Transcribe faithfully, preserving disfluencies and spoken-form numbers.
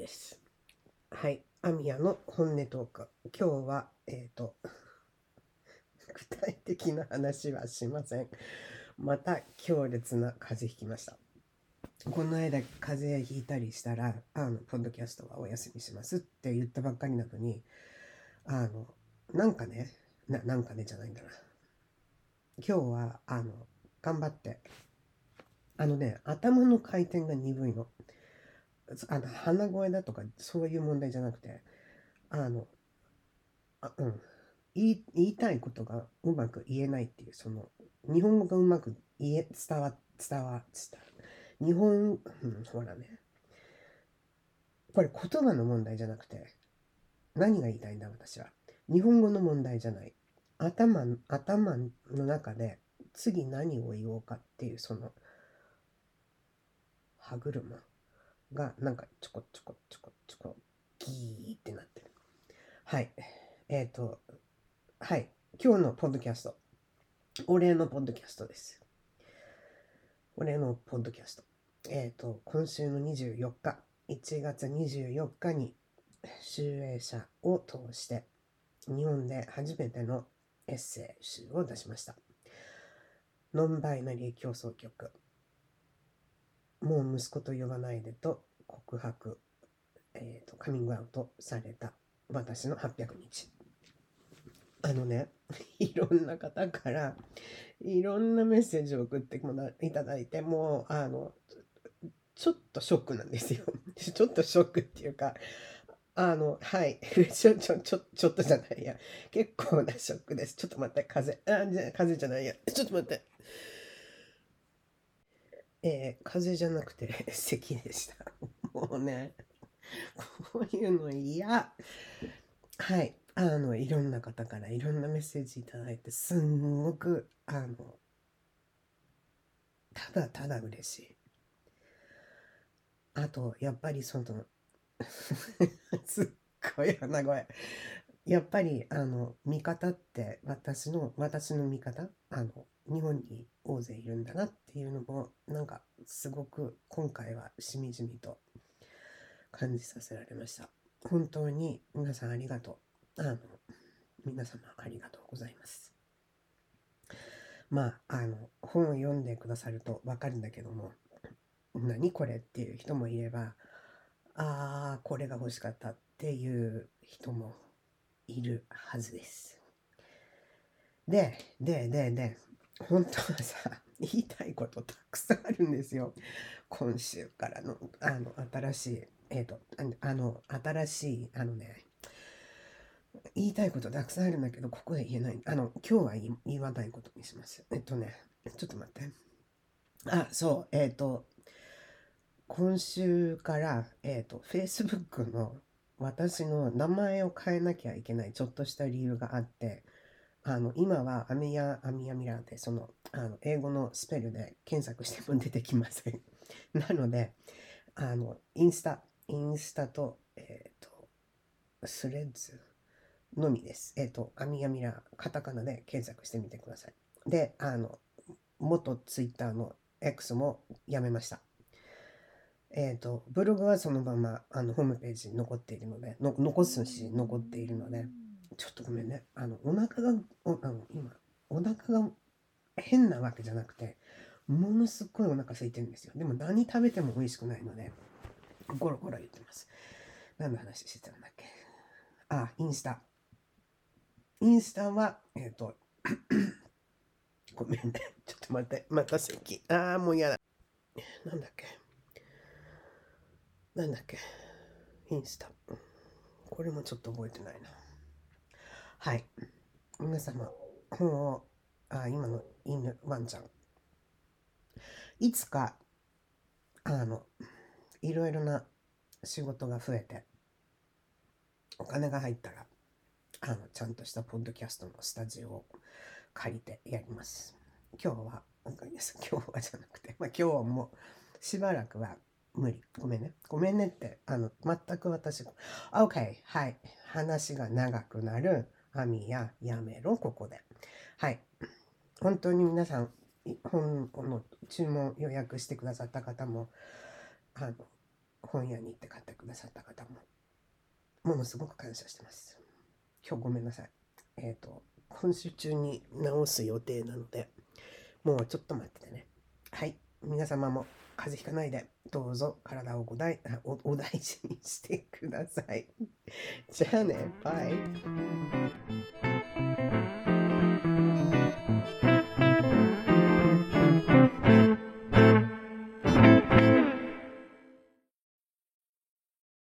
です。はい、アミヤの本音トーク。今日は、えっと、具体的な話はしません。また強烈な風邪ひきました。この間風邪ひいたりしたら、あの、ポッドキャストはお休みしますって言ったばっかりなのに、あの、なんかね、な、なんかねじゃないんだな。今日は、あの、頑張って、あのね、頭の回転が鈍いの。あの、鼻声だとかそういう問題じゃなくて、あの、あ、うん。言い、言いたいことがうまく言えないっていう、その、日本語がうまく言え、伝わ、伝わ、伝わ、日本、うん、ほらね、これ言葉の問題じゃなくて、何が言いたいんだ、私は。日本語の問題じゃない。頭、頭の中で、次何を言おうかっていう、その、歯車が、なんか、ちょこちょこちょこちょこ、ギーってなってる。はい。えっと、はい。今日のポッドキャスト。お礼のポッドキャストです。お礼のポッドキャスト。えっと、今週のにじゅうよっか、いちがつにじゅうよっかに、集英社を通して、日本で初めてのエッセイ集を出しました。ノンバイナリー競争曲。もう息子と呼ばないでと告白、えーと、カミングアウトされた私のはっぴゃくにち。あのね、いろんな方からいろんなメッセージを送っていただいて、もう、あの、ちょっとショックなんですよ。ちょっとショックっていうか、あの、はい。ちょ、ちょ、ちょ、ちょっとじゃないや。結構なショックです。ちょっと待って、風邪。あ、じゃ、風邪じゃないや。ちょっと待って。えー、風邪じゃなくて、咳でした。もうね、こういうの嫌。はい。あの、いろんな方からいろんなメッセージいただいて、すんごく、あの、ただただ嬉しい。あと、やっぱりその、すっごい鼻声。やっぱり、あの、味方って、私の、私の味方、あの、日本に大勢いるんだなっていうのも、なんか、すごく今回はしみじみと感じさせられました。本当に皆さんありがとう。あの、皆様ありがとうございます。まあ、あの、本を読んでくださるとわかるんだけども、何これっていう人もいれば、ああ、これが欲しかったっていう人もいるはずです。で、で、で、で、本当はさ、言いたいことたくさんあるんですよ。今週からの、あの、新しい、えっと、あの、新しい、あのね、言いたいことたくさんあるんだけど、ここで言えない。あの、今日は言言わないことにします。えっとね、ちょっと待って。あ、そう、えっと、今週から、えっと、Facebook の私の名前を変えなきゃいけないちょっとした理由があって、あの、今はアミヤ、アミヤミラーで、その、あの、英語のスペルで検索しても出てきません。なので、あの、インスタ、インスタと、えっと、スレッズのみです。えっと、アミヤミラー、カタカナで検索してみてください。で、あの、元ツイッターの X もやめました。えっと、ブログはそのままあのホームページに残っているので、の残すし残っているので、ちょっとごめんね。あの、お腹が、おあの今、お腹が変なわけじゃなくて、ものすっごいお腹空いてるんですよ。でも何食べても美味しくないので、ゴロゴロ言ってます。何の話してたんだっけ。あ、インスタ。インスタは、えっと、ごめんね。ちょっと待って。また咳。ああ、もう嫌だ。なんだっけ。なんだっけ。インスタ。これもちょっと覚えてないな。はい。皆様、本を、あ、今の犬、ワンちゃん。いつか、あの、いろいろな仕事が増えて、お金が入ったら、あの、ちゃんとしたポッドキャストのスタジオを借りてやります。今日は、今日はじゃなくて、まあ今日もしばらくは無理。ごめんね。ごめんねって、あの、全く私、OK。はい。話が長くなる。アミややめろ、ここで。はい。本当に皆さん、本の注文予約してくださった方も、あの、 本屋に行って買ってくださった方もものすごく感謝してます。今日ごめんなさい。えっと今週中に直す予定なので、もうちょっと待っててね。はい、皆様も風邪ひかないでどうぞ体をご大おお大事にしてください。じゃあね、バイ。